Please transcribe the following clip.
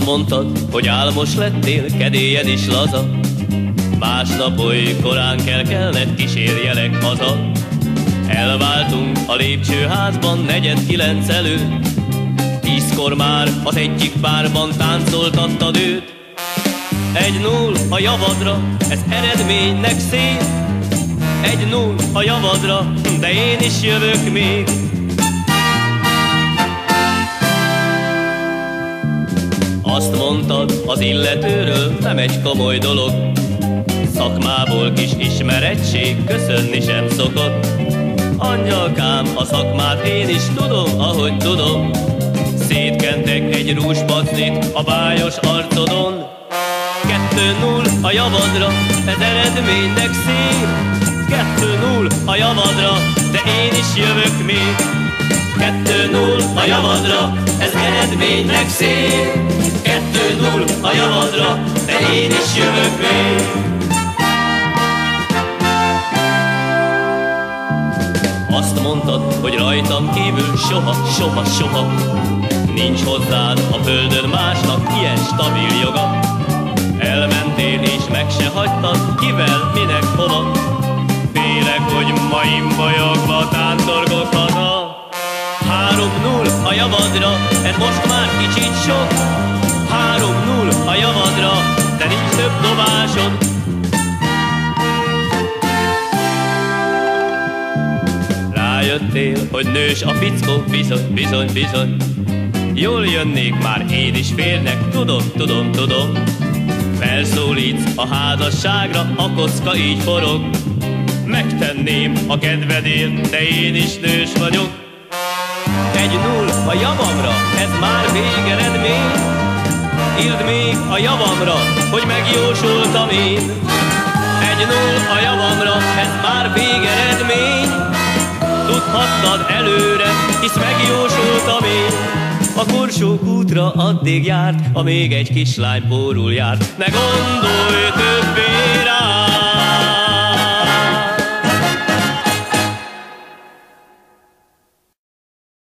mondtad, hogy álmos lettél, kedélyed is laza. Másnap oly korán kell kelned, kísérjelek haza. Elváltunk a lépcsőházban 8:45 előtt. 10-kor már az egyik párban táncoltattad őt. 1-0 a javadra, ez eredménynek szép. 1-0 a javadra, de én is jövök még. Azt mondtad az illetőről, nem egy komoly dolog. Szakmából kis ismerettség, köszönni sem szokott. Angyalkám, a szakmát én is tudom, ahogy tudom. Szétkentek egy rúzspacnit a bájos arcodon. 2-0 a javadra, ez eredménynek szép. 2-0 a javadra, de én is jövök még. 2-0 a javadra, ez eredménynek szép. 2-0 a javadra, de én is jövök még. Azt mondtad, hogy rajtam kívül soha, soha, soha nincs hozzád a földön másnak ilyen stabil joga. Elmentél és meg se hagytad, kivel, minek, hova. Félek, hogy ma imbolyogva tántorgok haza. 3-0 a javadra, ez most már kicsit sok. 3-0 a javadra, de nincs több dobásod. Rájöttél, hogy nős a fickó, bizony, bizony, bizony. Jól jönnék már én is férnek, tudom, tudom, tudom. Felszólítsz a házasságra, a kocka így forog. Megtenném a kedvedért, de én is nős vagyok. 1-0 a javamra, ez már végeredmény. Írd még a javamra, hogy megjósoltam én. 1-0 a javamra, ez már végeredmény. Tudhattad előre, hisz megjósoltam én. A Korsók útra addig járt, amíg egy kislány pórul járt. Ne gondolj többé rá!